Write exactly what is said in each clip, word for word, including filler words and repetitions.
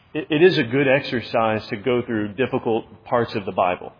it, it is a good exercise to go through difficult parts of the Bible.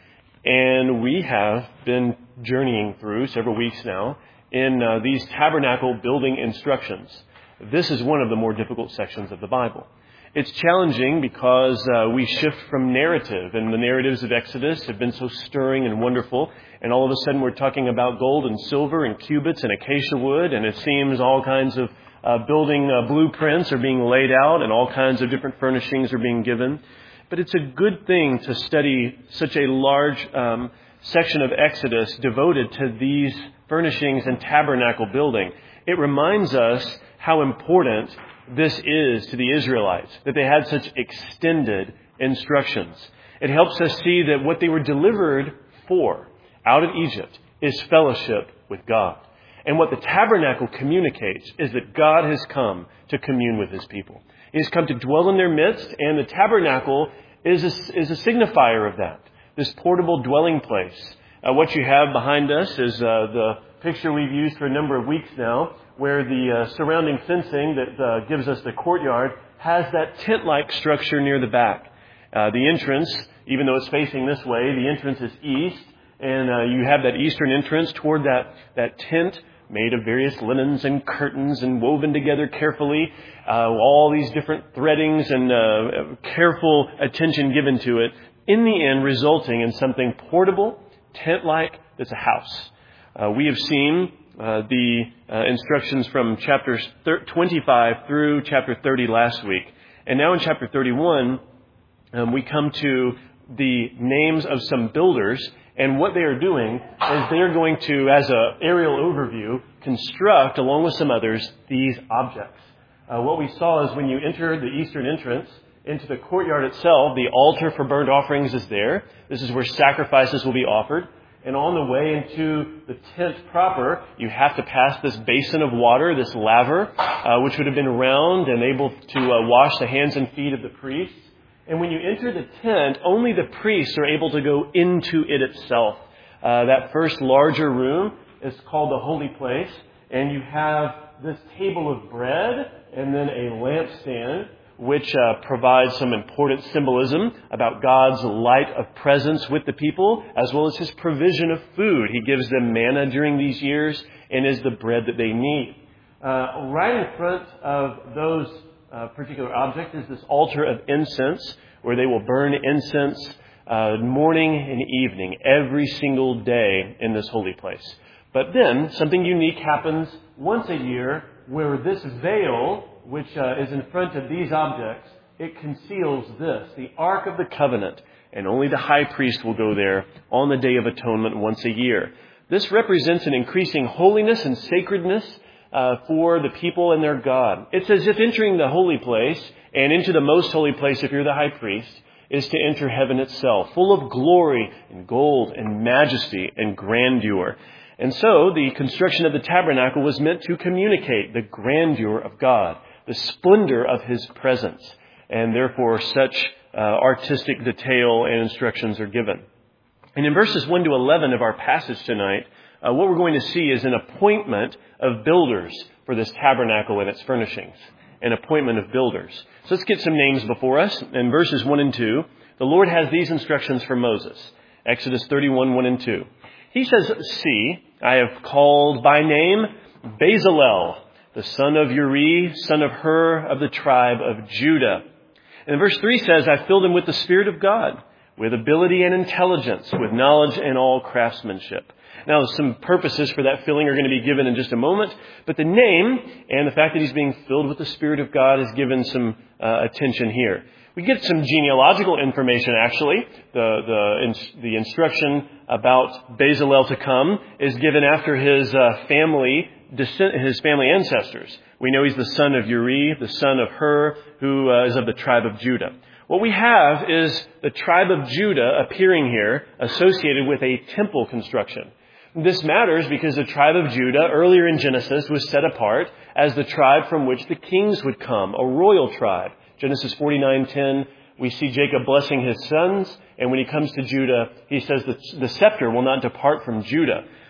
And we have been journeying through several weeks now in uh, these tabernacle building instructions. This is one of the more difficult sections of the Bible. It's challenging because uh, we shift from narrative, and the narratives of Exodus have been so stirring and wonderful, and all of a sudden we're talking about gold and silver and cubits and acacia wood, and it seems all kinds of uh, building uh, blueprints are being laid out, and all kinds of different furnishings are being given. But it's a good thing to study such a large um, section of Exodus devoted to these furnishings and tabernacle building. It reminds us how important this is to the Israelites, that they had such extended instructions. It helps us see that what they were delivered for out of Egypt is fellowship with God. And what the tabernacle communicates is that God has come to commune with His people. He has come to dwell in their midst, and the tabernacle is a, is a signifier of that, this portable dwelling place. Uh, what you have behind us is uh, the picture we've used for a number of weeks now, where the uh, surrounding fencing that uh, gives us the courtyard has that tent-like structure near the back. Uh, the entrance, even though it's facing this way, the entrance is east, and uh, you have that eastern entrance toward that, that tent made of various linens and curtains and woven together carefully, uh, all these different threadings and uh, careful attention given to it, in the end resulting in something portable, tent-like, that's a house. Uh, we have seen uh, the uh, instructions from chapters twenty-five through chapter thirty last week. And now in chapter thirty-one, um, we come to the names of some builders. And what they are doing is they are going to, as an aerial overview, construct, along with some others, these objects. Uh, what we saw is when you enter the eastern entrance into the courtyard itself, the altar for burnt offerings is there. This is where sacrifices will be offered. And on the way into the tent proper, you have to pass this basin of water, this laver, uh, which would have been round and able to uh, wash the hands and feet of the priests. And when you enter the tent, only the priests are able to go into it itself. Uh, that first larger room is called the holy place. And you have this table of bread and then a lampstand, which uh, provides some important symbolism about God's light of presence with the people, as well as His provision of food. He gives them manna during these years and is the bread that they need. Uh, right in front of those uh, particular objects is this altar of incense, where they will burn incense uh, morning and evening, every single day in this holy place. But then something unique happens once a year, where this veil, which uh, is in front of these objects, it conceals this, the Ark of the Covenant. And only the high priest will go there on the Day of Atonement once a year. This represents an increasing holiness and sacredness uh, for the people and their God. It's as if entering the holy place and into the most holy place, if you're the high priest, is to enter heaven itself, full of glory and gold and majesty and grandeur. And so the construction of the tabernacle was meant to communicate the grandeur of God, the splendor of His presence, and therefore such uh, artistic detail and instructions are given. And in verses one to eleven of our passage tonight, uh, what we're going to see is an appointment of builders for this tabernacle and its furnishings. An appointment of builders. So let's get some names before us. In verses one and two, the Lord has these instructions for Moses. Exodus thirty-one, one and two. He says, "See, I have called by name Bezalel, the son of Uri, son of Hur, of the tribe of Judah." And verse three says, "I filled him with the Spirit of God, with ability and intelligence, with knowledge and all craftsmanship." Now, some purposes for that filling are going to be given in just a moment, but the name and the fact that he's being filled with the Spirit of God is given some uh, attention here. We get some genealogical information, actually. The, the, the instruction about Bezalel to come is given after his uh, family, his family ancestors. We know he's the son of Uri, the son of Hur, who uh, is of the tribe of Judah. What we have is the tribe of Judah appearing here associated with a temple construction. This matters because the tribe of Judah, earlier in Genesis, was set apart as the tribe from which the kings would come, a royal tribe. Genesis forty-nine ten, we see Jacob blessing his sons, and when he comes to Judah, he says that the scepter will not depart from Judah.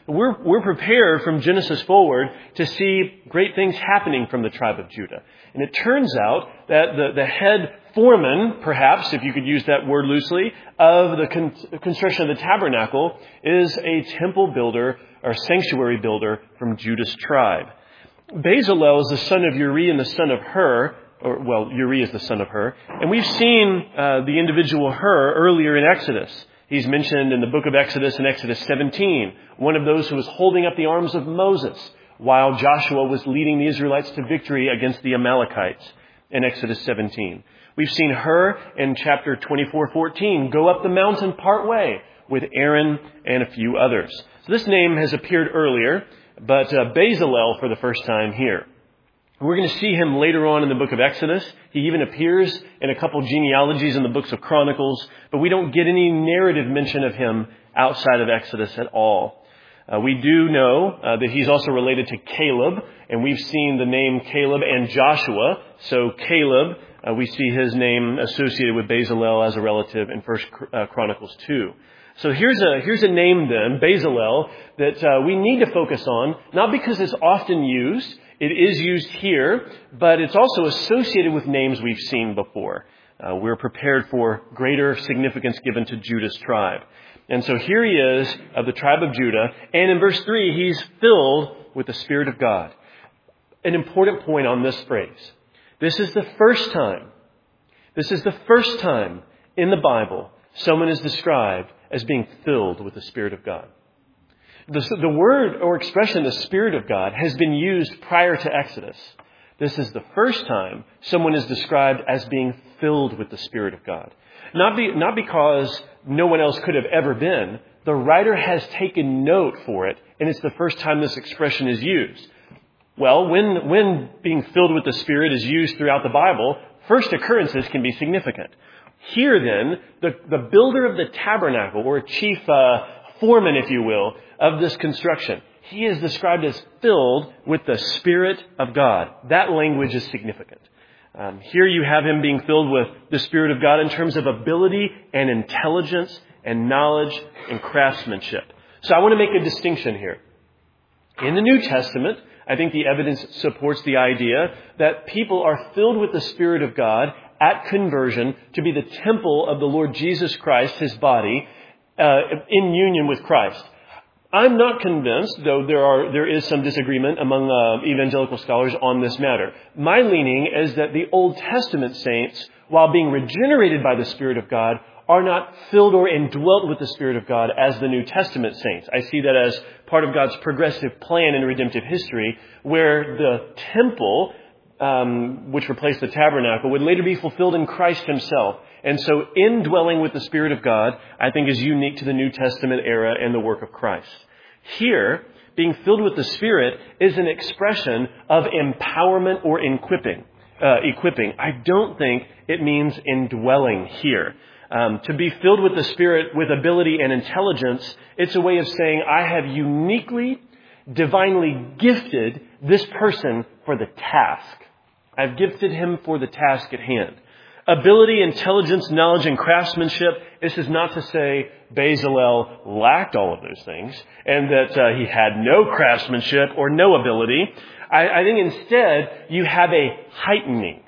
We're, we're prepared from Genesis forward to see great things happening from the tribe of Judah. And it turns out that the, the head foreman, perhaps, if you could use that word loosely, of the con- construction of the tabernacle is a temple builder or sanctuary builder from Judah's tribe. Bezalel is the son of Uri and the son of Hur, or well, Uri is the son of Hur. And we've seen uh, the individual Hur earlier in Exodus. He's mentioned in the book of Exodus in Exodus seventeen, one of those who was holding up the arms of Moses while Joshua was leading the Israelites to victory against the Amalekites in Exodus seventeen. We've seen Hur in chapter twenty-four fourteen go up the mountain part way with Aaron and a few others. So this name has appeared earlier, but uh, Bezalel for the first time here. We're going to see him later on in the book of Exodus. He even appears in a couple genealogies in the books of Chronicles, but we don't get any narrative mention of him outside of Exodus at all. Uh, we do know uh, that he's also related to Caleb, and we've seen the name Caleb and Joshua. So Caleb, uh, we see his name associated with Bezalel as a relative in First uh, Chronicles two. So here's a here's a name then, Bezalel, that uh, we need to focus on, not because it's often used. It is used here, but it's also associated with names we've seen before. Uh, we're prepared for greater significance given to Judah's tribe. And so here he is of the tribe of Judah. And in verse three, he's filled with the Spirit of God. An important point on this phrase. This is the first time, this is the first time in the Bible someone is described as being filled with the Spirit of God. The, the word or expression, the Spirit of God, has been used prior to Exodus. This is the first time someone is described as being filled with the Spirit of God. Not, be, not because no one else could have ever been. The writer has taken note for it, and it's the first time this expression is used. Well, when, when being filled with the Spirit is used throughout the Bible, first occurrences can be significant. Here then, the, the builder of the tabernacle, or chief uh, foreman, if you will, of this construction, he is described as filled with the Spirit of God. That language is significant. Um, here you have him being filled with the Spirit of God in terms of ability and intelligence and knowledge and craftsmanship. So I want to make a distinction here. In the New Testament, I think the evidence supports the idea that people are filled with the Spirit of God at conversion to be the temple of the Lord Jesus Christ, his body, uh, in union with Christ. I'm not convinced, though there are there is some disagreement among uh, evangelical scholars on this matter. My leaning is that the Old Testament saints, while being regenerated by the Spirit of God, are not filled or indwelt with the Spirit of God as the New Testament saints. I see that as part of God's progressive plan in redemptive history, where the temple, um, which replaced the tabernacle, would later be fulfilled in Christ himself. And so indwelling with the Spirit of God, I think, is unique to the New Testament era and the work of Christ. Here, being filled with the Spirit is an expression of empowerment or equipping. Uh, equipping. I don't think it means indwelling here. Um, to be filled with the Spirit with ability and intelligence, it's a way of saying, I have uniquely, divinely gifted this person for the task. I've gifted him for the task at hand. Ability, intelligence, knowledge, and craftsmanship. This is not to say Bezalel lacked all of those things and that uh, he had no craftsmanship or no ability. I, I think instead you have a heightening,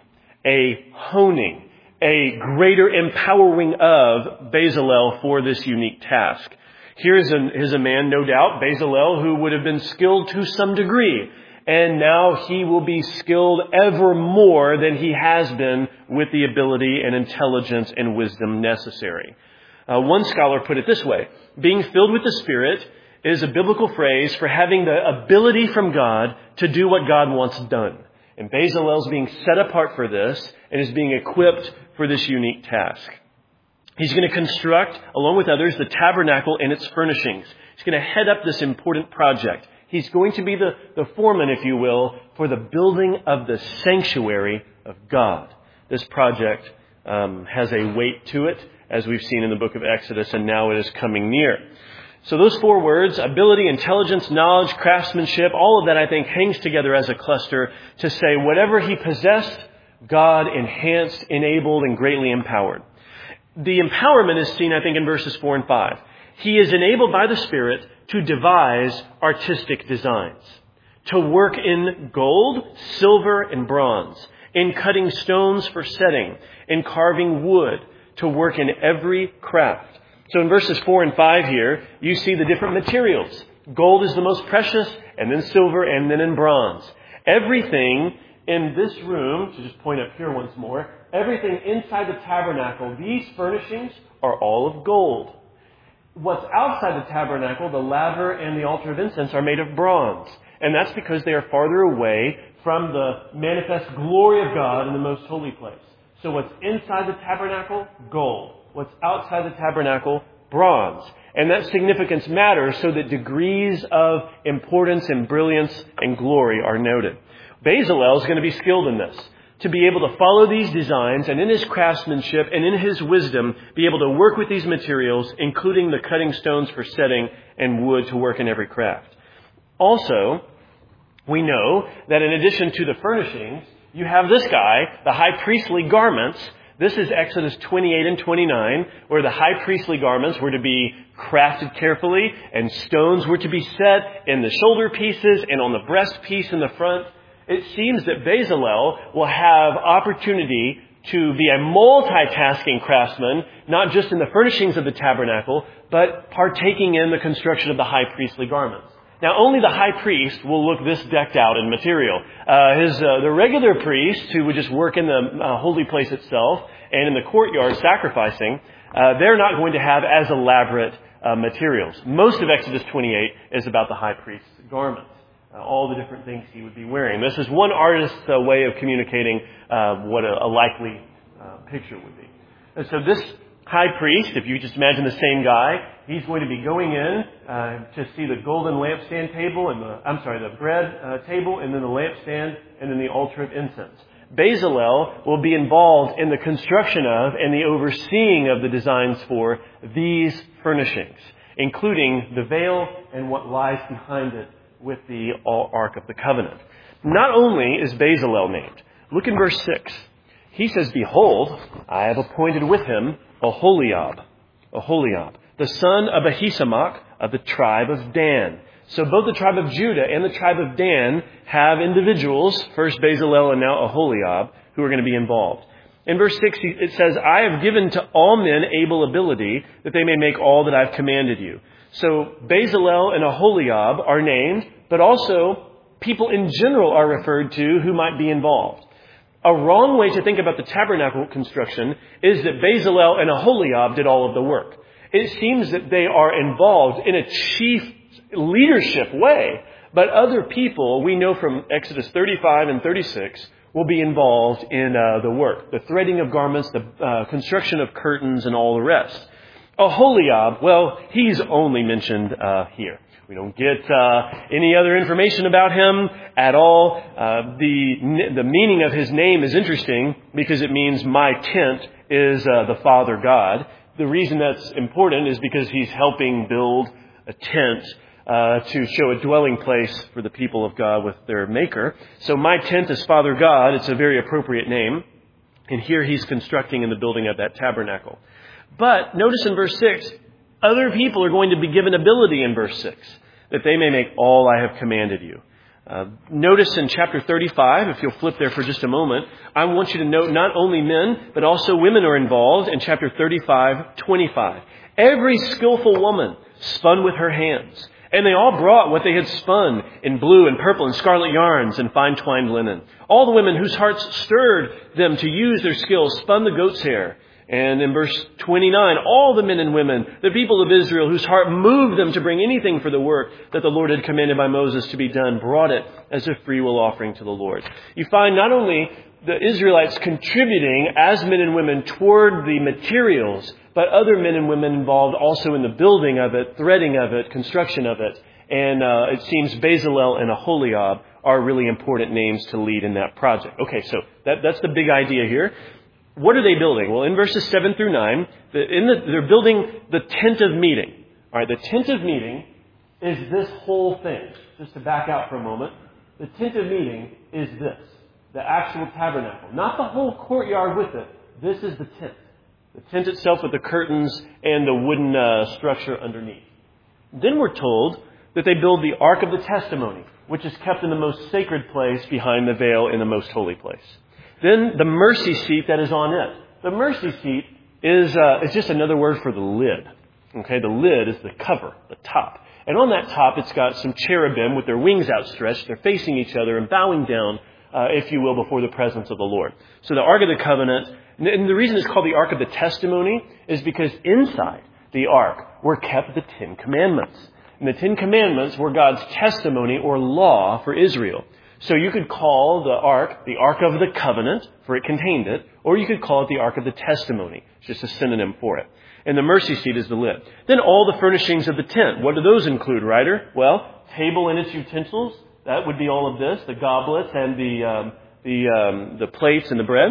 a honing, a greater empowering of Bezalel for this unique task. Here's a, here's a man, no doubt, Bezalel, who would have been skilled to some degree. And now he will be skilled ever more than he has been with the ability and intelligence and wisdom necessary. Uh, one scholar put it this way. Being filled with the Spirit is a biblical phrase for having the ability from God to do what God wants done. And Bezalel is being set apart for this and is being equipped for this unique task. He's going to construct, along with others, the tabernacle and its furnishings. He's going to head up this important project. He's going to be the, the foreman, if you will, for the building of the sanctuary of God. This project um, has a weight to it, as we've seen in the book of Exodus, and now it is coming near. So those four words, ability, intelligence, knowledge, craftsmanship, all of that, I think, hangs together as a cluster to say whatever he possessed, God enhanced, enabled, and greatly empowered. The empowerment is seen, I think, in verses four and five. he is enabled by the Spirit to devise artistic designs, to work in gold, silver, and bronze, in cutting stones for setting, in carving wood, to work in every craft. So in verses four and five here, you see the different materials. Gold is the most precious, and then silver, and then in bronze. Everything in this room, to just point up here once more, everything inside the tabernacle, these furnishings are all of gold. What's outside the tabernacle, the laver and the altar of incense, are made of bronze. And that's because they are farther away from the manifest glory of God in the most holy place. So what's inside the tabernacle? Gold. What's outside the tabernacle? Bronze. And that significance matters so that degrees of importance and brilliance and glory are noted. Bezalel is going to be skilled in this, to be able to follow these designs and in his craftsmanship and in his wisdom be able to work with these materials, including the cutting stones for setting and wood to work in every craft. Also, we know that in addition to the furnishings, you have this guy, the high priestly garments. This is Exodus twenty-eight and twenty-nine, where the high priestly garments were to be crafted carefully and stones were to be set in the shoulder pieces and on the breast piece in the front. It seems that Bezalel will have opportunity to be a multitasking craftsman, not just in the furnishings of the tabernacle, but partaking in the construction of the high priestly garments. Now, only the high priest will look this decked out in material. Uh, his uh, the regular priest, who would just work in the uh, holy place itself and in the courtyard sacrificing, uh, they're not going to have as elaborate uh, materials. Most of Exodus twenty-eight is about the high priest's garments. Uh, all the different things he would be wearing. This is one artist's uh, way of communicating uh, what a, a likely uh, picture would be. And so this high priest, if you just imagine the same guy, he's going to be going in uh, to see the golden lampstand table and the, I'm sorry, the bread uh, table and then the lampstand and then the altar of incense. Bezalel will be involved in the construction of and the overseeing of the designs for these furnishings, including the veil and what lies behind it with the Ark of the Covenant. Not only is Bezalel named, look in verse six. He says, "Behold, I have appointed with him Aholiab, Aholiab, the son of Ahisamach of the tribe of Dan." So both the tribe of Judah and the tribe of Dan have individuals, first Bezalel and now Aholiab, who are going to be involved. In verse six, it says, "I have given to all men able ability that they may make all that I've commanded you." So Bezalel and Aholiab are named, but also people in general are referred to who might be involved. A wrong way to think about the tabernacle construction is that Bezalel and Aholiab did all of the work. It seems that they are involved in a chief leadership way, but other people, we know from Exodus thirty-five and thirty-six, will be involved in uh, the work, the threading of garments, the uh, construction of curtains, and all the rest. Aholiab, well, he's only mentioned uh, here. We don't get uh, any other information about him at all. Uh, the the meaning of his name is interesting because it means my tent is uh, the Father God. The reason that's important is because he's helping build a tent uh, to show a dwelling place for the people of God with their Maker. So my tent is Father God. It's a very appropriate name. And here he's constructing in the building of that tabernacle. But notice in verse six, other people are going to be given ability in verse six, that they may make all I have commanded you. Uh, notice in chapter thirty-five, if you'll flip there for just a moment, I want you to note not only men, but also women are involved in chapter thirty-five, twenty-five. Every skillful woman spun with her hands, and they all brought what they had spun in blue and purple and scarlet yarns and fine twined linen. All the women whose hearts stirred them to use their skills spun the goat's hair. And in verse twenty-nine, all the men and women, the people of Israel, whose heart moved them to bring anything for the work that the Lord had commanded by Moses to be done, brought it as a freewill offering to the Lord. You find not only the Israelites contributing as men and women toward the materials, but other men and women involved also in the building of it, threading of it, construction of it. And uh, it seems Bezalel and Aholiab are really important names to lead in that project. Okay, so that, that's the big idea here. What are they building? Well, in verses seven through nine, the, in the, they're building the tent of meeting. All right, the tent of meeting is this whole thing. Just to back out for a moment, the tent of meeting is this, the actual tabernacle. Not the whole courtyard with it. This is the tent. The tent itself with the curtains and the wooden uh, structure underneath. Then we're told that they build the Ark of the Testimony, which is kept in the most sacred place behind the veil in the most holy place. Then the mercy seat that is on it. The mercy seat is, uh, is just another word for the lid. Okay, the lid is the cover, the top. And on that top, it's got some cherubim with their wings outstretched. They're facing each other and bowing down, uh, if you will, before the presence of the Lord. So the Ark of the Covenant, and the reason it's called the Ark of the Testimony is because inside the Ark were kept the Ten Commandments. And the Ten Commandments were God's testimony or law for Israel. So you could call the Ark the Ark of the Covenant, for it contained it, or you could call it the Ark of the Testimony. It's just a synonym for it. And the mercy seat is the lid. Then all the furnishings of the tent. What do those include, writer? Well, table and its utensils. That would be all of this, the goblets and the um, the um, the plates and the bread,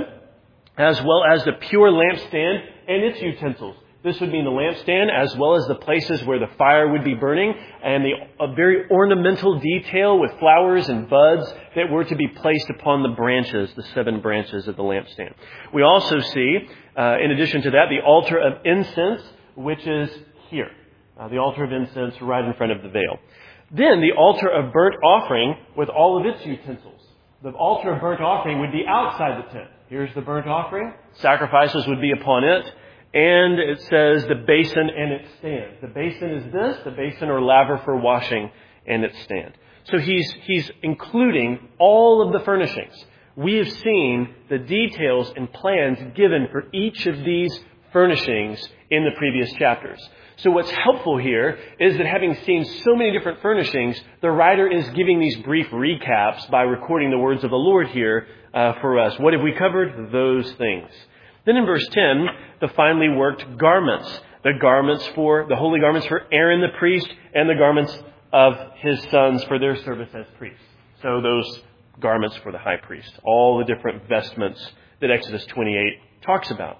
as well as the pure lampstand and its utensils. This would mean the lampstand as well as the places where the fire would be burning and the a very ornamental detail with flowers and buds that were to be placed upon the branches, the seven branches of the lampstand. We also see, uh, in addition to that, the altar of incense, which is here. Uh, the altar of incense right in front of the veil. Then the altar of burnt offering with all of its utensils. The altar of burnt offering would be outside the tent. Here's the burnt offering. Sacrifices would be upon it. And it says the basin and its stand. The basin is this, the basin or laver for washing and its stand. So he's, he's including all of the furnishings. We have seen the details and plans given for each of these furnishings in the previous chapters. So what's helpful here is that having seen so many different furnishings, the writer is giving these brief recaps by recording the words of the Lord here uh, for us. What have we covered? Those things. Then in verse ten, the finely worked garments. The garments for, the holy garments for Aaron the priest and the garments of his sons for their service as priests. So those garments for the high priest. All the different vestments that Exodus twenty-eight talks about.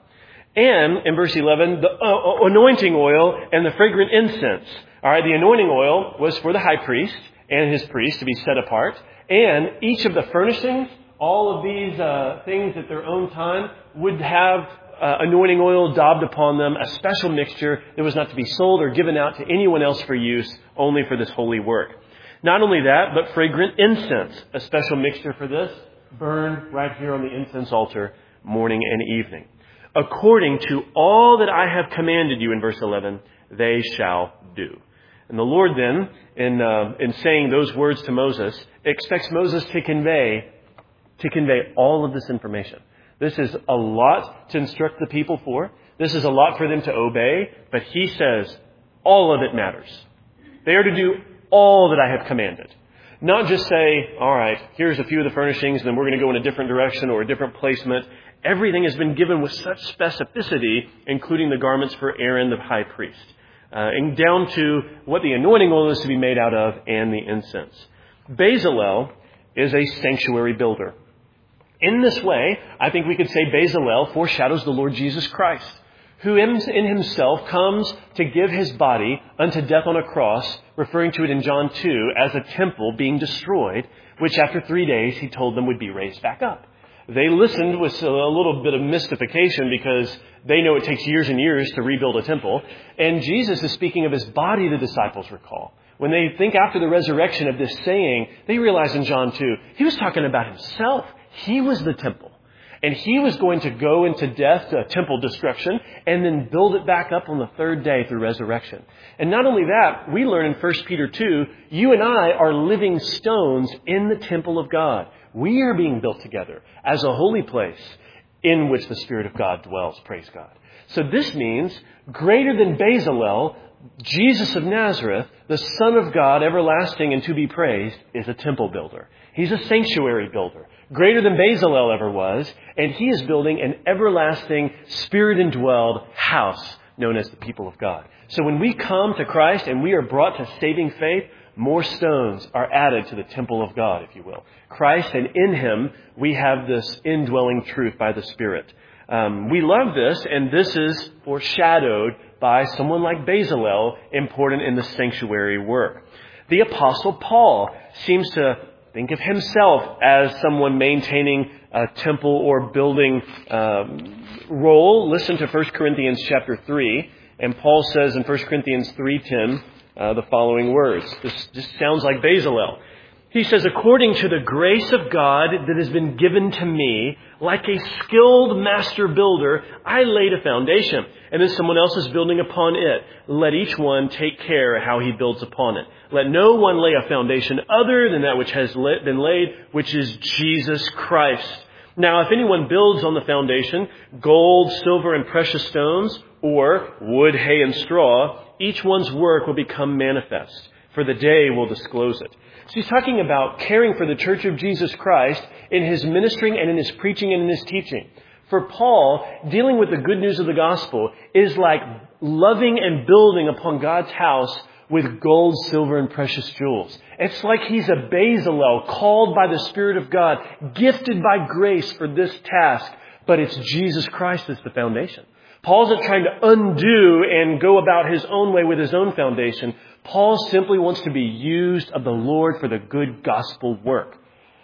And in verse eleven, the uh, anointing oil and the fragrant incense. All right, the anointing oil was for the high priest and his priest to be set apart. And each of the furnishings, all of these uh, things at their own time would have uh, anointing oil daubed upon them, a special mixture that was not to be sold or given out to anyone else for use, only for this holy work. Not only that, but fragrant incense, a special mixture for this, burned right here on the incense altar, morning and evening. According to all that I have commanded you, in verse eleven, they shall do. And the Lord then, in uh, in saying those words to Moses, expects Moses to convey to convey all of this information. This is a lot to instruct the people for. This is a lot for them to obey. But he says all of it matters. They are to do all that I have commanded. Not just say, all right, here's a few of the furnishings, and then we're going to go in a different direction or a different placement. Everything has been given with such specificity, including the garments for Aaron, the high priest, uh, and down to what the anointing oil is to be made out of and the incense. Bezalel is a sanctuary builder. In this way, I think we could say Bezalel foreshadows the Lord Jesus Christ, who in himself comes to give his body unto death on a cross, referring to it in John two as a temple being destroyed, which after three days he told them would be raised back up. They listened with a little bit of mystification because they know it takes years and years to rebuild a temple. And Jesus is speaking of his body, the disciples recall. When they think after the resurrection of this saying, they realize in John two, he was talking about himself. He was the temple. And he was going to go into death, to temple destruction, and then build it back up on the third day through resurrection. And not only that, we learn in First Peter two, you and I are living stones in the temple of God. We are being built together as a holy place in which the Spirit of God dwells. Praise God. So this means greater than Bezalel, Jesus of Nazareth, the Son of God, everlasting and to be praised, is a temple builder. He's a sanctuary builder, greater than Bezalel ever was, and he is building an everlasting, Spirit-indwelled house known as the people of God. So when we come to Christ and we are brought to saving faith, more stones are added to the temple of God, if you will. Christ, and in him we have this indwelling truth by the Spirit. Um, we love this, and this is foreshadowed by someone like Bezalel, important in the sanctuary work. The Apostle Paul seems to think of himself as someone maintaining a temple or building um, role, listen to First Corinthians chapter three. And Paul says in First Corinthians three ten uh, the following words. This just sounds like Bezalel. He says, according to the grace of God that has been given to me, like a skilled master builder, I laid a foundation, and then someone else is building upon it. Let each one take care how he builds upon it. Let no one lay a foundation other than that which has been laid, which is Jesus Christ. Now, if anyone builds on the foundation, gold, silver, and precious stones, or wood, hay, and straw, each one's work will become manifest, for the day will disclose it. So he's talking about caring for the church of Jesus Christ in his ministering and in his preaching and in his teaching. For Paul, dealing with the good news of the gospel is like loving and building upon God's house with gold, silver, and precious jewels. It's like he's a Bezalel called by the Spirit of God, gifted by grace for this task, but it's Jesus Christ that's the foundation. Paul's not trying to undo and go about his own way with his own foundation. Paul simply wants to be used of the Lord for the good gospel work.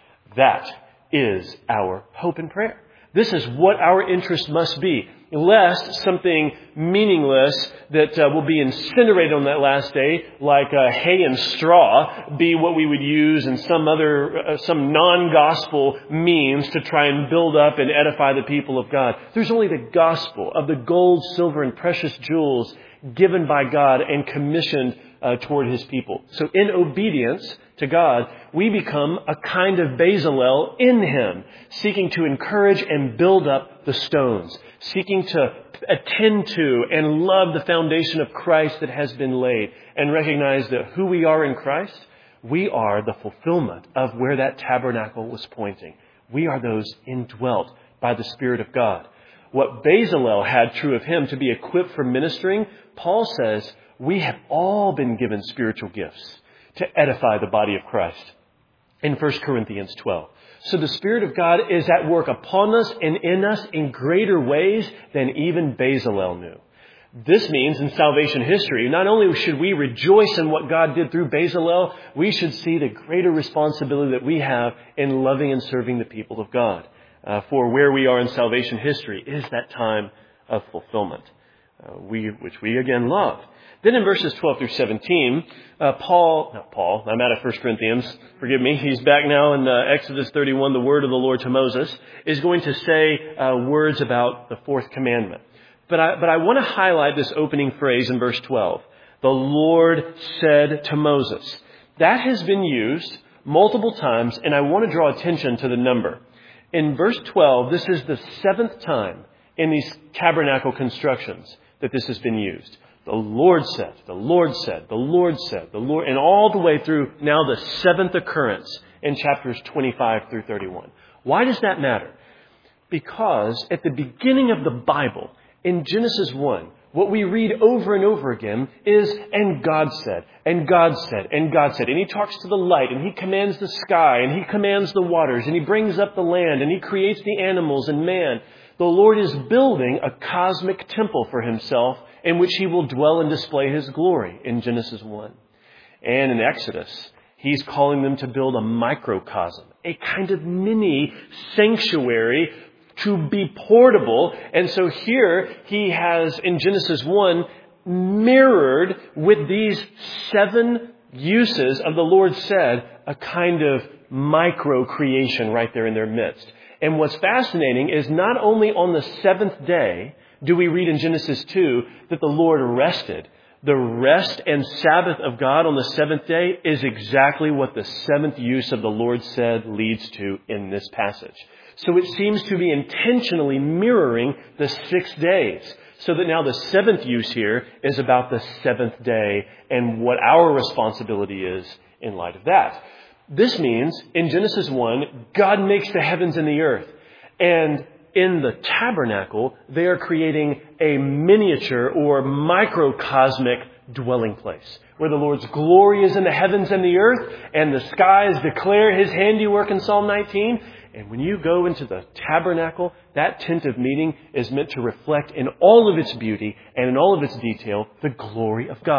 That is our hope and prayer. This is what our interest must be, lest something meaningless that uh, will be incinerated on that last day, like uh, hay and straw, be what we would use in some other, uh, some non-gospel means to try and build up and edify the people of God. There's only the gospel of the gold, silver, and precious jewels given by God and commissioned uh, toward his people. So in obedience to God, we become a kind of Bezalel in him, seeking to encourage and build up the stones, seeking to attend to and love the foundation of Christ that has been laid, and recognize that who we are in Christ, we are the fulfillment of where that tabernacle was pointing. We are those indwelt by the Spirit of God. What Bezalel had true of him to be equipped for ministering, Paul says, we have all been given spiritual gifts to edify the body of Christ in First Corinthians twelve. So the Spirit of God is at work upon us and in us in greater ways than even Bezalel knew. This means in salvation history, not only should we rejoice in what God did through Bezalel, we should see the greater responsibility that we have in loving and serving the people of God. Uh, for where we are in salvation history is that time of fulfillment, uh, we which we again love. Then in verses twelve through seventeen, uh, Paul, not Paul, I'm out of First Corinthians, forgive me, he's back now in uh, Exodus thirty-one, the word of the Lord to Moses, is going to say uh, words about the fourth commandment. But I, but I want to highlight this opening phrase in verse twelve. The Lord said to Moses. That has been used multiple times, and I want to draw attention to the number. In verse twelve, this is the seventh time in these tabernacle constructions that this has been used. The Lord said, the Lord said, the Lord said, the Lord, and all the way through now the seventh occurrence in chapters twenty-five through thirty-one. Why does that matter? Because at the beginning of the Bible, in Genesis one, what we read over and over again is, and God said, and God said, and God said. And he talks to the light, and he commands the sky, and he commands the waters, and he brings up the land, and he creates the animals and man. The Lord is building a cosmic temple for himself in which he will dwell and display his glory in Genesis one. And in Exodus, he's calling them to build a microcosm, a kind of mini sanctuary to be portable. And so here he has, in Genesis one, mirrored with these seven uses of the Lord said, a kind of micro creation right there in their midst. And what's fascinating is not only on the seventh day do we read in Genesis two that the Lord rested. The rest and Sabbath of God on the seventh day is exactly what the seventh use of the Lord said leads to in this passage. So it seems to be intentionally mirroring the six days. So that now the seventh use here is about the seventh day and what our responsibility is in light of that. This means in Genesis one, God makes the heavens and the earth. And in the tabernacle, they are creating a miniature or microcosmic dwelling place where the Lord's glory is in the heavens and the earth, and the skies declare his handiwork in Psalm nineteen. And when you go into the tabernacle, that tent of meeting is meant to reflect in all of its beauty and in all of its detail the glory of God.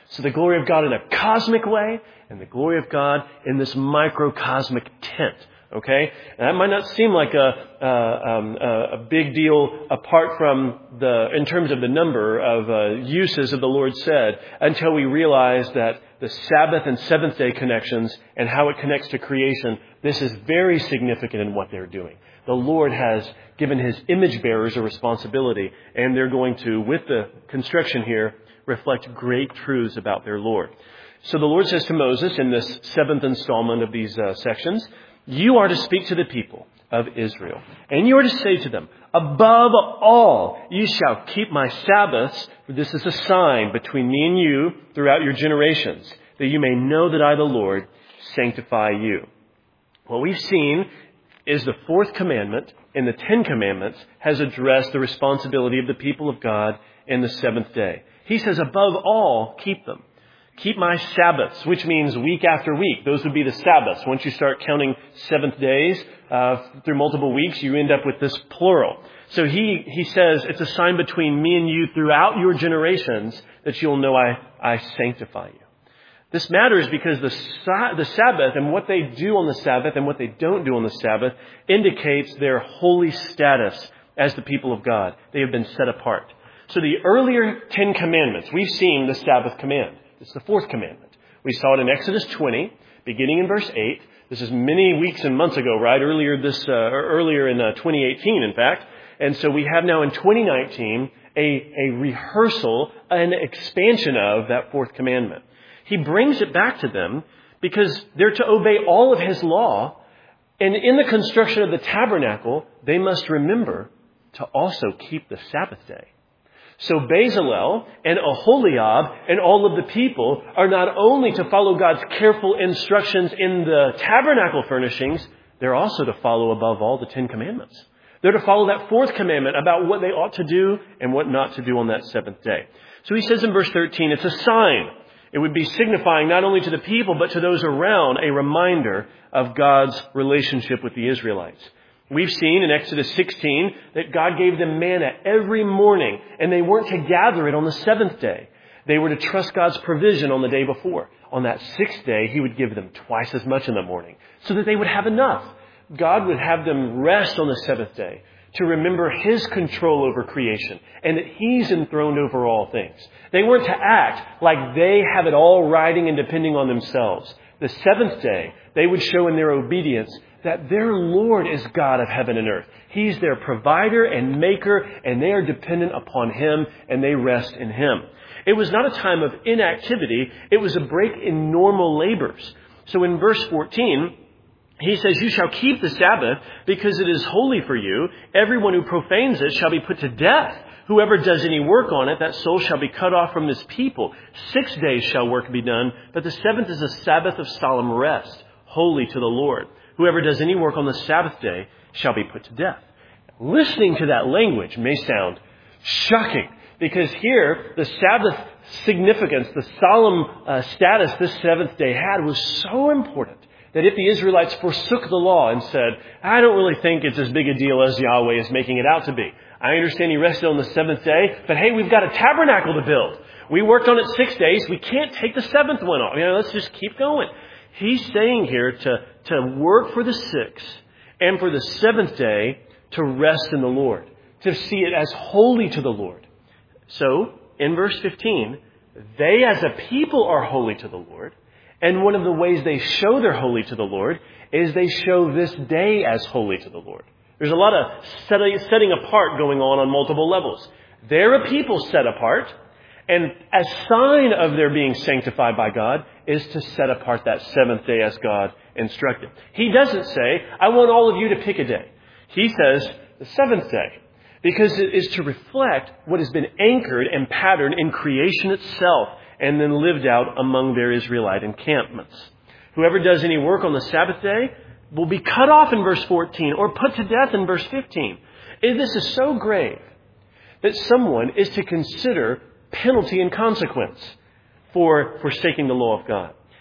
So the glory of God in a cosmic way and the glory of God in this microcosmic tent. Okay? And that might not seem like a, uh, um, a big deal apart from the, in terms of the number of uh, uses of the Lord said, until we realize that the Sabbath and seventh day connections and how it connects to creation, this is very significant in what they're doing. The Lord has given his image bearers a responsibility, and they're going to, with the construction here, reflect great truths about their Lord. So the Lord says to Moses in this seventh installment of these uh, sections, you are to speak to the people of Israel, and you are to say to them, above all, you shall keep my Sabbaths, for this is a sign between me and you throughout your generations, that you may know that I, the Lord, sanctify you. What we've seen is the fourth commandment in the Ten Commandments has addressed the responsibility of the people of God in the seventh day. He says, above all, keep them. Keep my Sabbaths, which means week after week. Those would be the Sabbaths. Once you start counting seventh days uh, through multiple weeks, you end up with this plural. So he, he says, it's a sign between me and you throughout your generations that you'll know I, I sanctify you. This matters because the, the Sabbath and what they do on the Sabbath and what they don't do on the Sabbath indicates their holy status as the people of God. They have been set apart. So the earlier Ten Commandments, we've seen the Sabbath command. It's the fourth commandment. We saw it in Exodus twenty, beginning in verse eight. This is many weeks and months ago, right? Earlier this, uh, or earlier in uh, twenty eighteen, in fact. And so we have now in twenty nineteen a, a rehearsal, an expansion of that fourth commandment. He brings it back to them because they're to obey all of his law. And in the construction of the tabernacle, they must remember to also keep the Sabbath day. So Bezalel and Aholiab and all of the people are not only to follow God's careful instructions in the tabernacle furnishings, they're also to follow above all the Ten Commandments. They're to follow that fourth commandment about what they ought to do and what not to do on that seventh day. So he says in verse thirteen, it's a sign. It would be signifying not only to the people, but to those around, a reminder of God's relationship with the Israelites. We've seen in Exodus sixteen that God gave them manna every morning, and they weren't to gather it on the seventh day. They were to trust God's provision on the day before. On that sixth day, he would give them twice as much in the morning so that they would have enough. God would have them rest on the seventh day to remember his control over creation and that he's enthroned over all things. They weren't to act like they have it all riding and depending on themselves. The seventh day, they would show in their obedience that their Lord is God of heaven and earth. He's their provider and maker, and they are dependent upon him, and they rest in him. It was not a time of inactivity. It was a break in normal labors. So in verse fourteen, he says, you shall keep the Sabbath because it is holy for you. Everyone who profanes it shall be put to death. Whoever does any work on it, that soul shall be cut off from his people. Six days shall work be done, but the seventh is a Sabbath of solemn rest, holy to the Lord. Whoever does any work on the Sabbath day shall be put to death. Listening to that language may sound shocking because here the Sabbath significance, the solemn uh, status this seventh day had was so important that if the Israelites forsook the law and said, I don't really think it's as big a deal as Yahweh is making it out to be. I understand he rested on the seventh day, but hey, we've got a tabernacle to build. We worked on it six days. We can't take the seventh one off. You know, let's just keep going. He's saying here to, to work for the sixth and for the seventh day to rest in the Lord, to see it as holy to the Lord. So, in verse fifteen, they as a people are holy to the Lord. And one of the ways they show they're holy to the Lord is they show this day as holy to the Lord. There's a lot of setting apart going on on multiple levels. They're a people set apart. And a sign of their being sanctified by God is to set apart that seventh day as God instructed. He doesn't say, I want all of you to pick a day. He says the seventh day, because it is to reflect what has been anchored and patterned in creation itself and then lived out among their Israelite encampments. Whoever does any work on the Sabbath day will be cut off in verse fourteen or put to death in verse fifteen. And this is so grave that someone is to consider penalty and consequence for forsaking the law of God.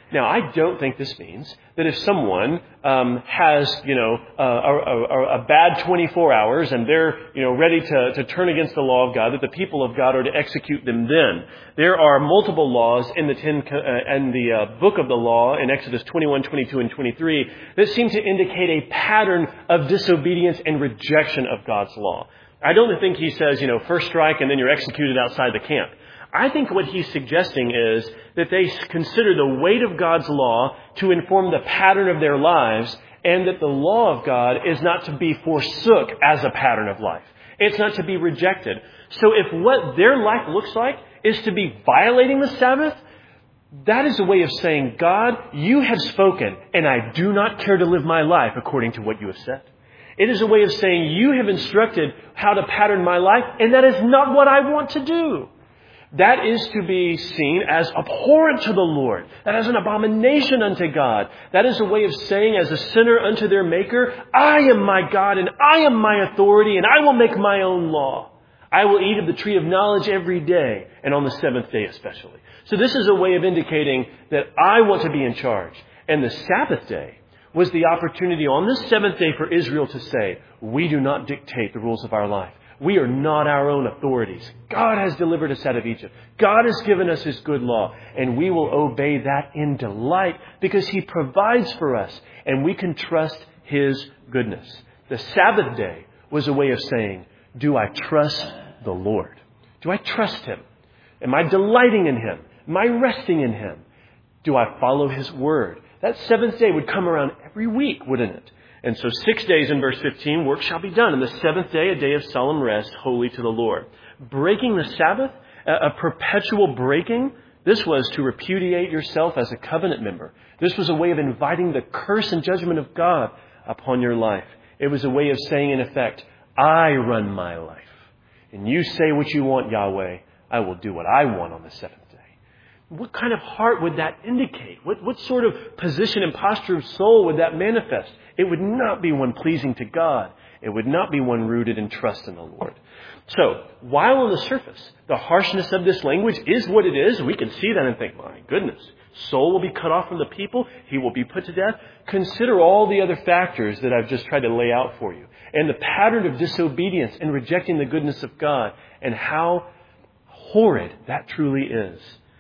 Now, I don't think this means that if someone um, has, you know, a, a, a bad twenty-four hours and they're, you know, ready to, to turn against the law of God, that the people of God are to execute them then. There are multiple laws in the ten uh, and the uh, book of the law in Exodus twenty-one, twenty-two, and twenty-three that seem to indicate a pattern of disobedience and rejection of God's law. I don't think he says, you know, first strike and then you're executed outside the camp. I think what he's suggesting is that they consider the weight of God's law to inform the pattern of their lives, and that the law of God is not to be forsook as a pattern of life. It's not to be rejected. So if what their life looks like is to be violating the Sabbath, that is a way of saying, God, you have spoken, and I do not care to live my life according to what you have said. It is a way of saying, you have instructed how to pattern my life, and that is not what I want to do. That is to be seen as abhorrent to the Lord. That is an abomination unto God. That is a way of saying as a sinner unto their Maker, I am my God and I am my authority and I will make my own law. I will eat of the tree of knowledge every day and on the seventh day especially. So this is a way of indicating that I want to be in charge. And the Sabbath day was the opportunity on this seventh day for Israel to say, we do not dictate the rules of our life. We are not our own authorities. God has delivered us out of Egypt. God has given us His good law, and we will obey that in delight because He provides for us, and we can trust His goodness. The Sabbath day was a way of saying, do I trust the Lord? Do I trust Him? Am I delighting in Him? Am I resting in Him? Do I follow His word? That seventh day would come around every week, wouldn't it? And so six days in verse fifteen, work shall be done. And the seventh day, a day of solemn rest, holy to the Lord. Breaking the Sabbath, a perpetual breaking, this was to repudiate yourself as a covenant member. This was a way of inviting the curse and judgment of God upon your life. It was a way of saying, in effect, I run my life. And you say what you want, Yahweh. I will do what I want on the seventh day. What kind of heart would that indicate? What, what sort of position and posture of soul would that manifest? It would not be one pleasing to God. It would not be one rooted in trust in the Lord. So, while on the surface, the harshness of this language is what it is, we can see that and think, my goodness, soul will be cut off from the people. He will be put to death. Consider all the other factors that I've just tried to lay out for you. And the pattern of disobedience and rejecting the goodness of God and how horrid that truly is.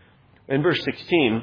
In verse sixteen,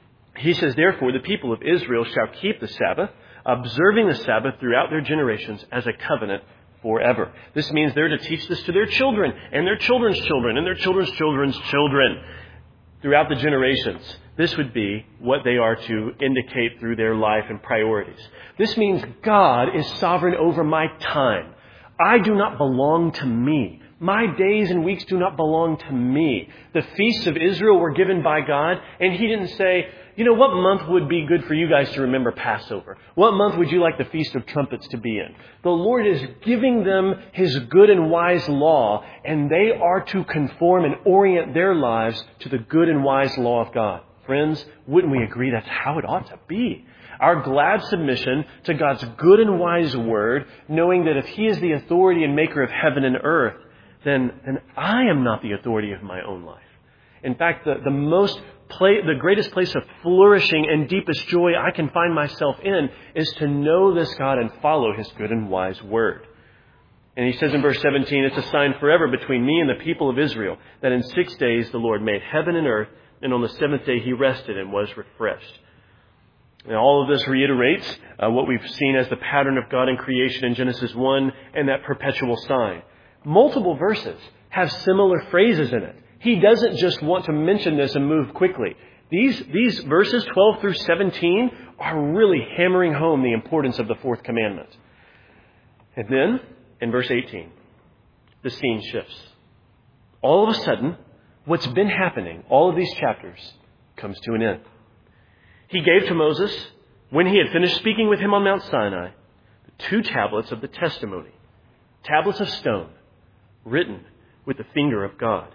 he says, therefore, the people of Israel shall keep the Sabbath, observing the Sabbath throughout their generations as a covenant forever. This means they're to teach this to their children and their children's children and their children's children's children throughout the generations. This would be what they are to indicate through their life and priorities. This means God is sovereign over my time. I do not belong to me. My days and weeks do not belong to me. The feasts of Israel were given by God, and He didn't say, you know, what month would be good for you guys to remember Passover? What month would you like the Feast of Trumpets to be in? The Lord is giving them His good and wise law, and they are to conform and orient their lives to the good and wise law of God. Friends, wouldn't we agree that's how it ought to be? Our glad submission to God's good and wise word, knowing that if He is the authority and maker of heaven and earth, then, then I am not the authority of my own life. In fact, the, the most play, the greatest place of flourishing and deepest joy I can find myself in is to know this God and follow His good and wise word. And he says in verse seventeen, it's a sign forever between me and the people of Israel, that in six days the Lord made heaven and earth, and on the seventh day He rested and was refreshed. And all of this reiterates uh, what we've seen as the pattern of God in creation in Genesis one and that perpetual sign. Multiple verses have similar phrases in it. He doesn't just want to mention this and move quickly. These, these verses, twelve through seventeen, are really hammering home the importance of the fourth commandment. And then, in verse eighteen, the scene shifts. All of a sudden, what's been happening, all of these chapters, comes to an end. He gave to Moses, when he had finished speaking with him on Mount Sinai, the two tablets of the testimony, tablets of stone, written with the finger of God.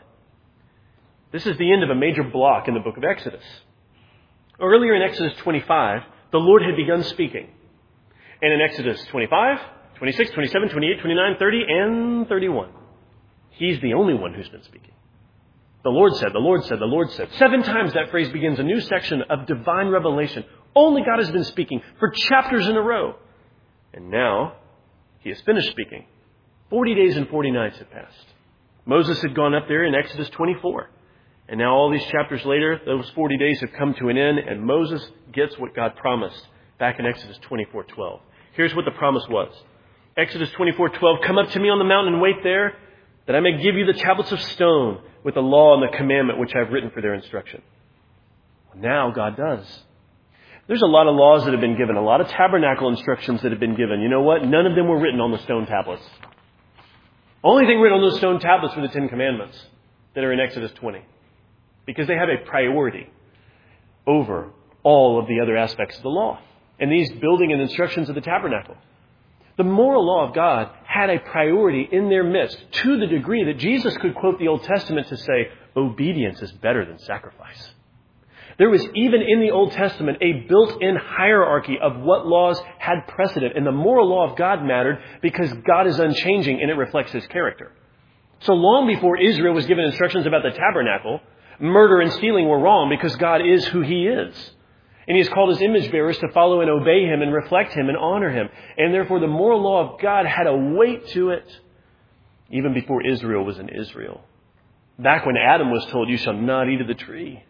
This is the end of a major block in the book of Exodus. Earlier in Exodus twenty-five, the Lord had begun speaking. And in Exodus twenty-five, twenty-six, twenty-seven, twenty-eight, twenty-nine, thirty, and thirty-one, He's the only one who's been speaking. The Lord said, the Lord said, the Lord said. Seven times that phrase begins a new section of divine revelation. Only God has been speaking for chapters in a row. And now he has finished speaking. Forty days and forty nights had passed. Moses had gone up there in Exodus twenty-four. And now all these chapters later, those forty days have come to an end, and Moses gets what God promised back in Exodus twenty-four twelve. Here's what the promise was. Exodus twenty-four twelve, come up to me on the mountain and wait there, that I may give you the tablets of stone with the law and the commandment which I've written for their instruction. Well, now God does. There's a lot of laws that have been given, a lot of tabernacle instructions that have been given. You know what? None of them were written on the stone tablets. Only thing written on those stone tablets were the Ten Commandments that are in Exodus twenty. Because they have a priority over all of the other aspects of the law. And these building and instructions of the tabernacle. The moral law of God had a priority in their midst to the degree that Jesus could quote the Old Testament to say, obedience is better than sacrifice. There was even in the Old Testament a built-in hierarchy of what laws had precedent. And the moral law of God mattered because God is unchanging and it reflects his character. So long before Israel was given instructions about the tabernacle, murder and stealing were wrong because God is who he is. And he has called his image bearers to follow and obey him and reflect him and honor him. And therefore the moral law of God had a weight to it even before Israel was in Israel. Back when Adam was told, you shall not eat of the tree.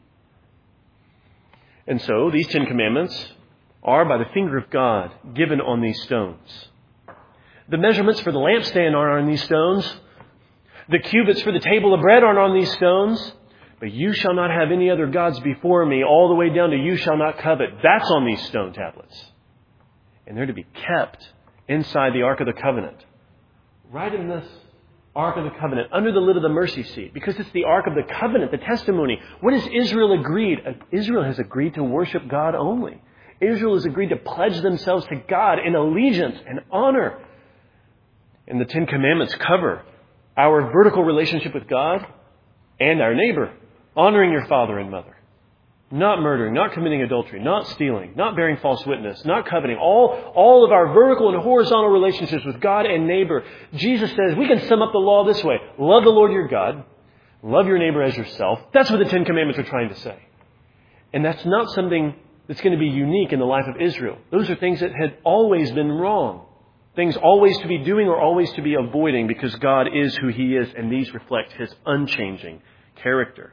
And so these Ten Commandments are by the finger of God given on these stones. The measurements for the lampstand aren't on these stones. The cubits for the table of bread aren't on these stones. But you shall not have any other gods before me, all the way down to you shall not covet. That's on these stone tablets. And they're to be kept inside the Ark of the Covenant. Right in this Ark of the Covenant, under the lid of the mercy seat. Because it's the Ark of the Covenant, the testimony. What has Israel agreed? Israel has agreed to worship God only. Israel has agreed to pledge themselves to God in allegiance and honor. And the Ten Commandments cover our vertical relationship with God and our neighbor. Honoring your father and mother. Not murdering, not committing adultery, not stealing, not bearing false witness, not coveting. All, all of our vertical and horizontal relationships with God and neighbor. Jesus says we can sum up the law this way. Love the Lord your God. Love your neighbor as yourself. That's what the Ten Commandments are trying to say. And that's not something that's going to be unique in the life of Israel. Those are things that had always been wrong. Things always to be doing or always to be avoiding because God is who he is and these reflect his unchanging character.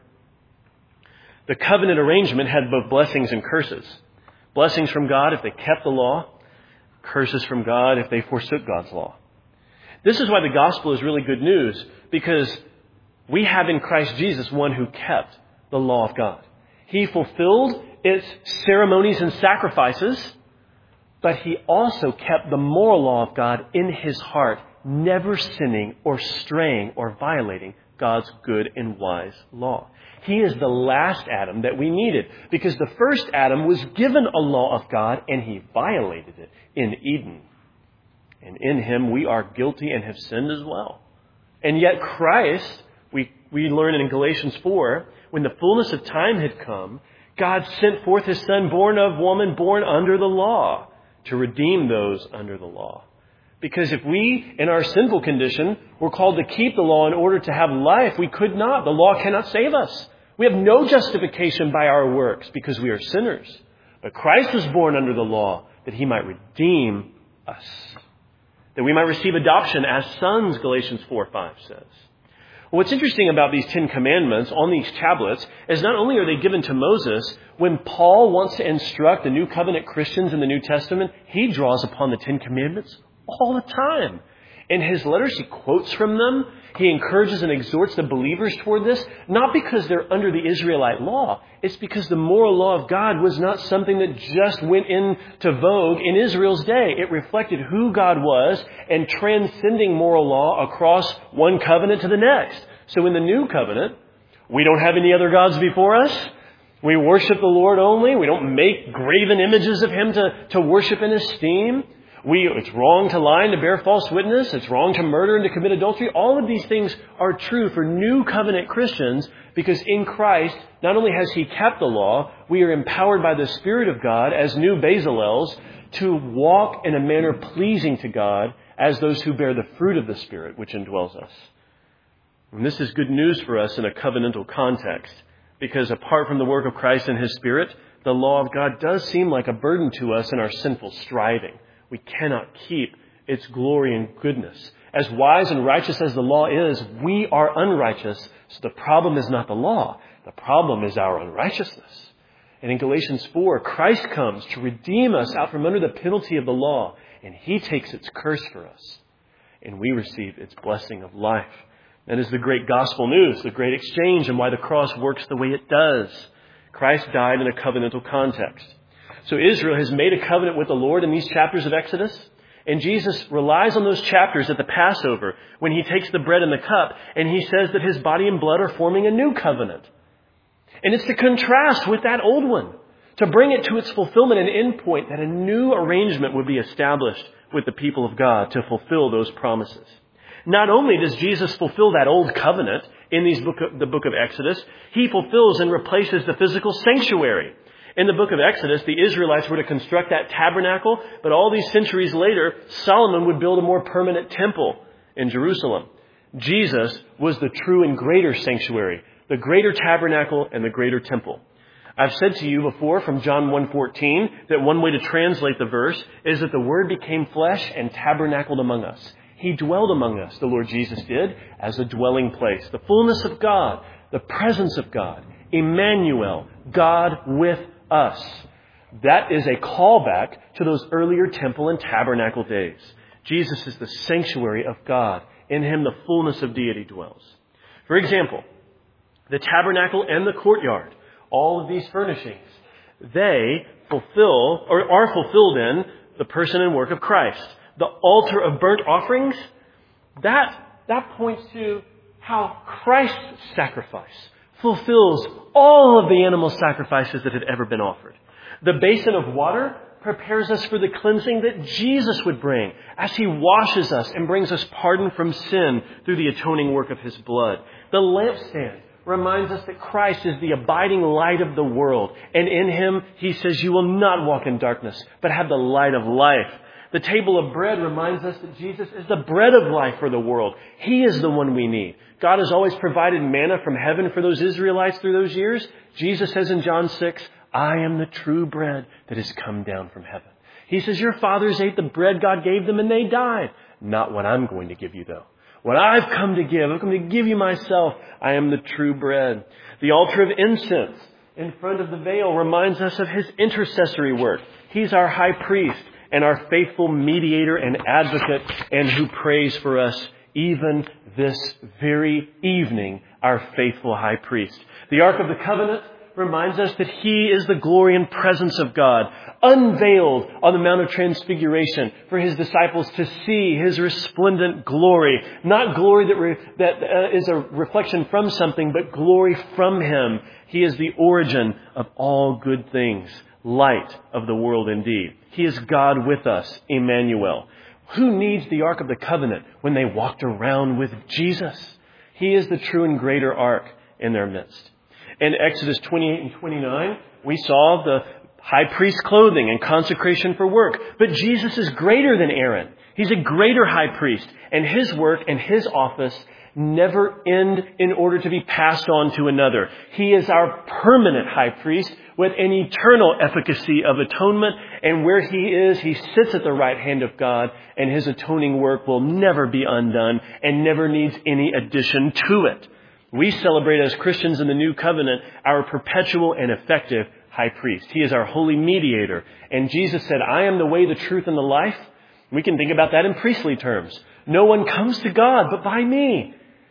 The covenant arrangement had both blessings and curses. Blessings from God if they kept the law. Curses from God if they forsook God's law. This is why the gospel is really good news, because we have in Christ Jesus one who kept the law of God. He fulfilled its ceremonies and sacrifices, but he also kept the moral law of God in his heart, never sinning or straying or violating God's good and wise law. He is the last Adam that we needed because the first Adam was given a law of God and he violated it in Eden. And in him we are guilty and have sinned as well. And yet Christ, we, we learn in Galatians four, when the fullness of time had come, God sent forth his son born of woman, born under the law, to redeem those under the law. Because if we, in our sinful condition, were called to keep the law in order to have life, we could not. The law cannot save us. We have no justification by our works because we are sinners. But Christ was born under the law that he might redeem us. That we might receive adoption as sons, Galatians four five says. What's interesting about these Ten Commandments on these tablets is not only are they given to Moses, when Paul wants to instruct the New Covenant Christians in the New Testament, he draws upon the Ten Commandments all the time. In his letters, he quotes from them. He encourages and exhorts the believers toward this, not because they're under the Israelite law. It's because the moral law of God was not something that just went into vogue in Israel's day. It reflected who God was and transcending moral law across one covenant to the next. So in the new covenant, we don't have any other gods before us. We worship the Lord only. We don't make graven images of him to, to worship and esteem. We, it's wrong to lie and to bear false witness. It's wrong to murder and to commit adultery. All of these things are true for new covenant Christians because in Christ, not only has he kept the law, we are empowered by the Spirit of God as new Bezalels to walk in a manner pleasing to God as those who bear the fruit of the Spirit which indwells us. And this is good news for us in a covenantal context, because apart from the work of Christ and His Spirit, the law of God does seem like a burden to us in our sinful striving. We cannot keep its glory and goodness. As wise and righteous as the law is, we are unrighteous. So the problem is not the law. The problem is our unrighteousness. And in Galatians four, Christ comes to redeem us out from under the penalty of the law. And He takes its curse for us. And we receive its blessing of life. That is the great gospel news, the great exchange, and why the cross works the way it does. Christ died in a covenantal context. So Israel has made a covenant with the Lord in these chapters of Exodus. And Jesus relies on those chapters at the Passover when He takes the bread and the cup and He says that His body and blood are forming a new covenant. And it's to contrast with that old one, to bring it to its fulfillment and end point, that a new arrangement would be established with the people of God to fulfill those promises. Not only does Jesus fulfill that old covenant in these book of, the book of Exodus, He fulfills and replaces the physical sanctuary. In the book of Exodus, the Israelites were to construct that tabernacle, but all these centuries later, Solomon would build a more permanent temple in Jerusalem. Jesus was the true and greater sanctuary, the greater tabernacle and the greater temple. I've said to you before from John one fourteen that one way to translate the verse is that the Word became flesh and tabernacled among us. He dwelled among us, the Lord Jesus did, as a dwelling place. The fullness of God, the presence of God, Emmanuel, God with us. That is a callback to those earlier temple and tabernacle days. Jesus is the sanctuary of God. In Him the fullness of deity dwells. For example, the tabernacle and the courtyard, all of these furnishings, they fulfill or are fulfilled in the person and work of Christ. The altar of burnt offerings, that, that points to how Christ's sacrifice fulfills all of the animal sacrifices that had ever been offered. The basin of water prepares us for the cleansing that Jesus would bring as He washes us and brings us pardon from sin through the atoning work of His blood. The lampstand reminds us that Christ is the abiding light of the world. And in Him, He says, you will not walk in darkness, but have the light of life. The table of bread reminds us that Jesus is the bread of life for the world. He is the one we need. God has always provided manna from heaven for those Israelites through those years. Jesus says in John six, I am the true bread that has come down from heaven. He says, your fathers ate the bread God gave them and they died. Not what I'm going to give you, though. What I've come to give, I've come to give you myself. I am the true bread. The altar of incense in front of the veil reminds us of His intercessory work. He's our high priest and our faithful mediator and advocate, and who prays for us even this very evening, our faithful high priest. The Ark of the Covenant reminds us that He is the glory and presence of God, unveiled on the Mount of Transfiguration for His disciples to see His resplendent glory. Not glory that, re- that uh, is a reflection from something, but glory from Him. He is the origin of all good things, light of the world indeed. He is God with us, Emmanuel. Who needs the Ark of the Covenant when they walked around with Jesus? He is the true and greater Ark in their midst. In Exodus twenty-eight and twenty-nine, we saw the high priest's clothing and consecration for work. But Jesus is greater than Aaron. He's a greater high priest, and His work and His office never end in order to be passed on to another. He is our permanent high priest with an eternal efficacy of atonement. And where He is, He sits at the right hand of God, and His atoning work will never be undone and never needs any addition to it. We celebrate as Christians in the new covenant our perpetual and effective high priest. He is our holy mediator. And Jesus said, I am the way, the truth, and the life. We can think about that in priestly terms. No one comes to God but by me.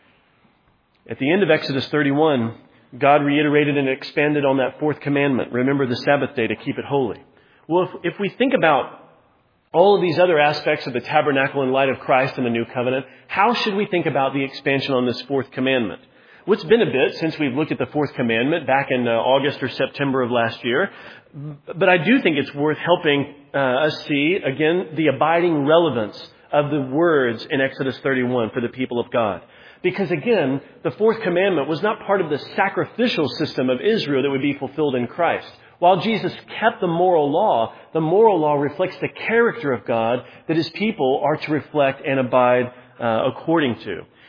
At the end of Exodus thirty-one, God reiterated and expanded on that fourth commandment. Remember the Sabbath day to keep it holy. Well, if, if we think about all of these other aspects of the tabernacle in light of Christ and the new covenant, how should we think about the expansion on this fourth commandment? Well, it's been a bit since we've looked at the fourth commandment back in uh, August or September of last year. But I do think it's worth helping uh, us see, again, the abiding relevance of the words in Exodus thirty-one for the people of God. Because again, the fourth commandment was not part of the sacrificial system of Israel that would be fulfilled in Christ. While Jesus kept the moral law, the moral law reflects the character of God that His people are to reflect and abide uh, according to.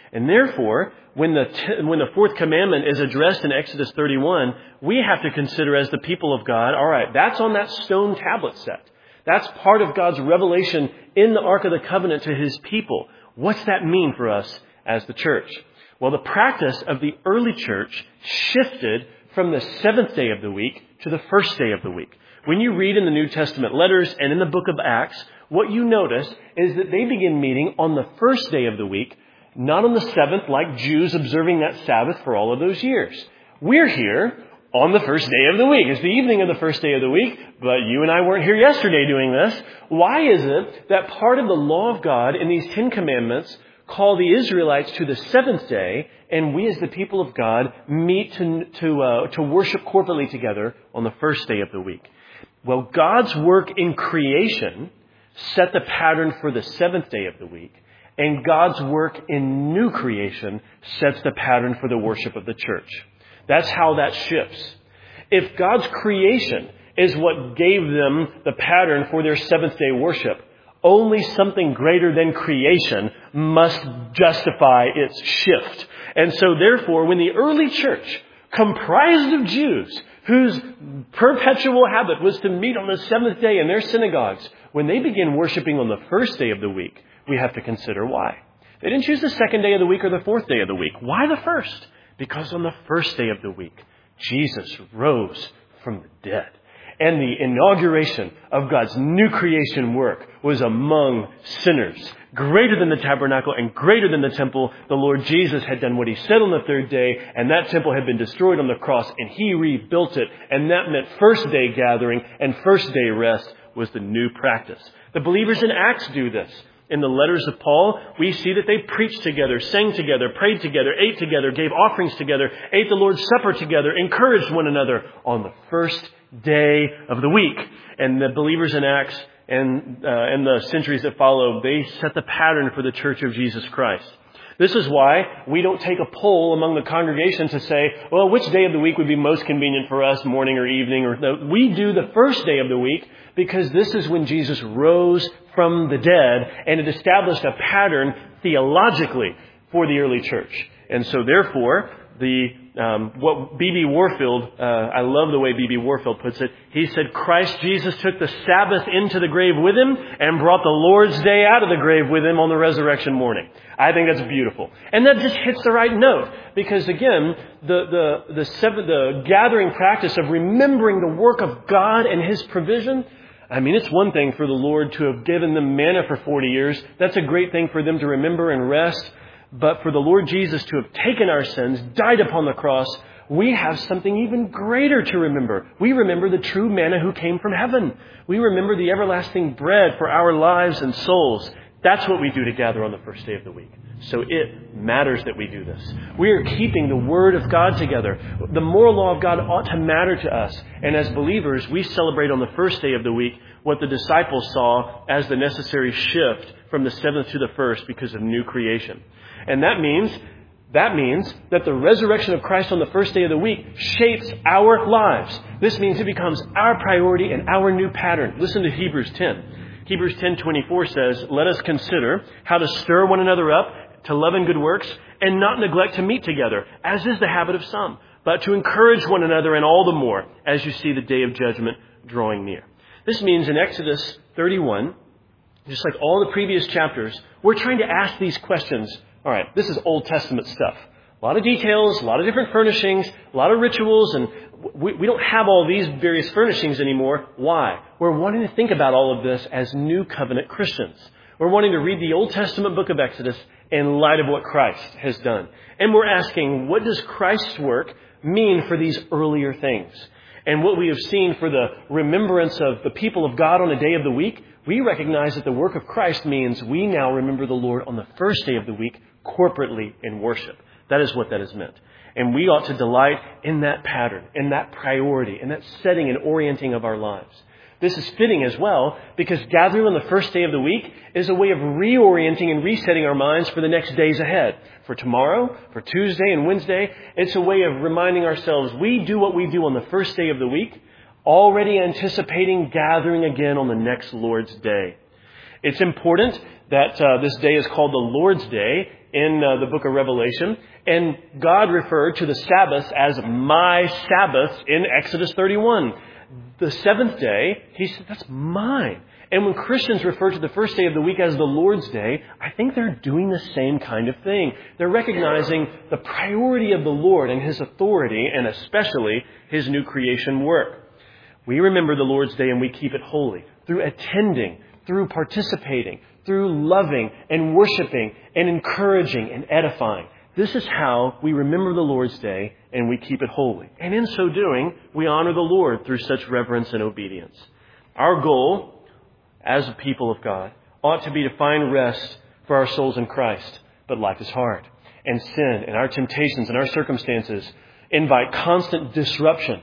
And therefore, when the t- when the fourth commandment is addressed in Exodus thirty-one, we have to consider as the people of God, all right, that's on that stone tablet set. That's part of God's revelation in the Ark of the Covenant to his people. What's that mean for us as the church? Well, the practice of the early church shifted from the seventh day of the week to the first day of the week. When you read in the New Testament letters and in the book of Acts, what you notice is that they begin meeting on the first day of the week, not on the seventh like Jews observing that Sabbath for all of those years. We're here on the first day of the week. It's the evening of the first day of the week, but you and I weren't here yesterday doing this. Why is it that part of the law of God in these Ten Commandments call the Israelites to the seventh day, and we as the people of God meet to to, uh, to worship corporately together on the first day of the week? Well, God's work in creation set the pattern for the seventh day of the week, and God's work in new creation sets the pattern for the worship of the church. That's how that shifts. If God's creation is what gave them the pattern for their seventh day worship, only something greater than creation must justify its shift. And so therefore, when the early church, comprised of Jews, whose perpetual habit was to meet on the seventh day in their synagogues, when they begin worshiping on the first day of the week, we have to consider why. They didn't choose the second day of the week or the fourth day of the week. Why the first? Because on the first day of the week, Jesus rose from the dead. And the inauguration of God's new creation work was among sinners. Greater than the tabernacle and greater than the temple, the Lord Jesus had done what he said on the third day, and that temple had been destroyed on the cross, and he rebuilt it. And that meant first day gathering and first day rest was the new practice. The believers in Acts do this. In the letters of Paul, we see that they preached together, sang together, prayed together, ate together, gave offerings together, ate the Lord's Supper together, encouraged one another on the first day of the week. And the believers in Acts and, uh, and the centuries that follow, they set the pattern for the Church of Jesus Christ. This is why we don't take a poll among the congregation to say, well, which day of the week would be most convenient for us, morning or evening? Or no. We do the first day of the week because this is when Jesus rose from the dead, and it established a pattern theologically for the early church. And so therefore, the um, what B B Warfield, uh, I love the way B B Warfield puts it. He said, Christ Jesus took the Sabbath into the grave with him and brought the Lord's Day out of the grave with him on the resurrection morning. I think that's beautiful. And that just hits the right note. Because again, the, the, the, seven, the gathering practice of remembering the work of God and his provision, I mean, it's one thing for the Lord to have given them manna for forty years. That's a great thing for them to remember and rest. But for the Lord Jesus to have taken our sins, died upon the cross, we have something even greater to remember. We remember the true manna who came from heaven. We remember the everlasting bread for our lives and souls. That's what we do to gather on the first day of the week. So it matters that we do this. We are keeping the Word of God together. The moral law of God ought to matter to us. And as believers, we celebrate on the first day of the week what the disciples saw as the necessary shift from the seventh to the first because of new creation. And that means, that means that the resurrection of Christ on the first day of the week shapes our lives. This means it becomes our priority and our new pattern. Listen to Hebrews ten. Hebrews ten twenty-four says, let us consider how to stir one another up to love and good works and not neglect to meet together, as is the habit of some, but to encourage one another, and all the more as you see the day of judgment drawing near. This means in Exodus thirty-one, just like all the previous chapters, we're trying to ask these questions. All right, this is Old Testament stuff. A lot of details, a lot of different furnishings, a lot of rituals, and we, we don't have all these various furnishings anymore. Why? We're wanting to think about all of this as New Covenant Christians. We're wanting to read the Old Testament book of Exodus in light of what Christ has done. And we're asking, what does Christ's work mean for these earlier things? And what we have seen for the remembrance of the people of God on a day of the week, we recognize that the work of Christ means we now remember the Lord on the first day of the week corporately in worship. That is what that has meant. And we ought to delight in that pattern, in that priority, in that setting and orienting of our lives. This is fitting as well because gathering on the first day of the week is a way of reorienting and resetting our minds for the next days ahead. For tomorrow, for Tuesday and Wednesday, it's a way of reminding ourselves we do what we do on the first day of the week, already anticipating gathering again on the next Lord's Day. It's important that uh, this day is called the Lord's Day in uh, the book of Revelation. And God referred to the Sabbath as my Sabbath in Exodus thirty-one. The seventh day, he said, that's mine. And when Christians refer to the first day of the week as the Lord's Day, I think they're doing the same kind of thing. They're recognizing the priority of the Lord and His authority, and especially His new creation work. We remember the Lord's Day and we keep it holy through attending, through participating, through loving and worshiping and encouraging and edifying. This is how we remember the Lord's Day and we keep it holy. And in so doing, we honor the Lord through such reverence and obedience. Our goal as a people of God ought to be to find rest for our souls in Christ. But life is hard, and sin and our temptations and our circumstances invite constant disruption.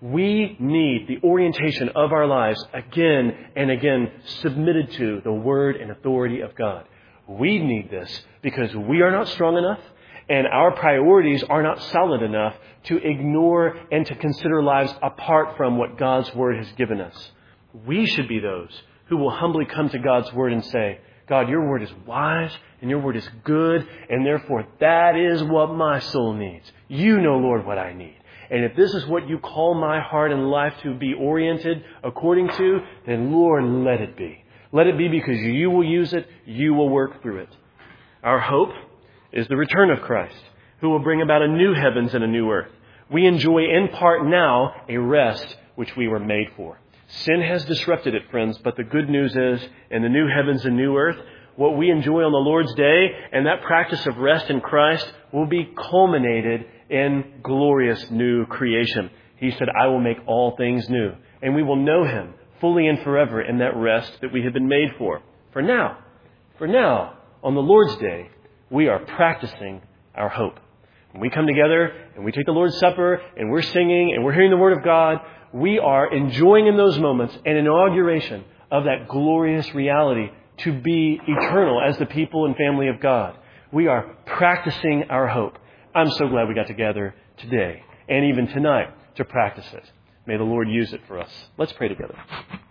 We need the orientation of our lives again and again submitted to the word and authority of God. We need this because we are not strong enough and our priorities are not solid enough to ignore and to consider lives apart from what God's word has given us. We should be those who will humbly come to God's word and say, God, your word is wise and your word is good, and therefore that is what my soul needs. You know, Lord, what I need. And if this is what you call my heart and life to be oriented according to, then Lord, let it be. Let it be because you will use it, you will work through it. Our hope is the return of Christ, who will bring about a new heavens and a new earth. We enjoy in part now a rest which we were made for. Sin has disrupted it, friends, but the good news is, in the new heavens and new earth, what we enjoy on the Lord's Day and that practice of rest in Christ will be culminated in glorious new creation. He said, I will make all things new, and we will know Him fully and forever in that rest that we have been made for. For now, for now, on the Lord's Day, we are practicing our hope. When we come together and we take the Lord's Supper and we're singing and we're hearing the Word of God, we are enjoying in those moments an inauguration of that glorious reality to be eternal as the people and family of God. We are practicing our hope. I'm so glad we got together today and even tonight to practice it. May the Lord use it for us. Let's pray together.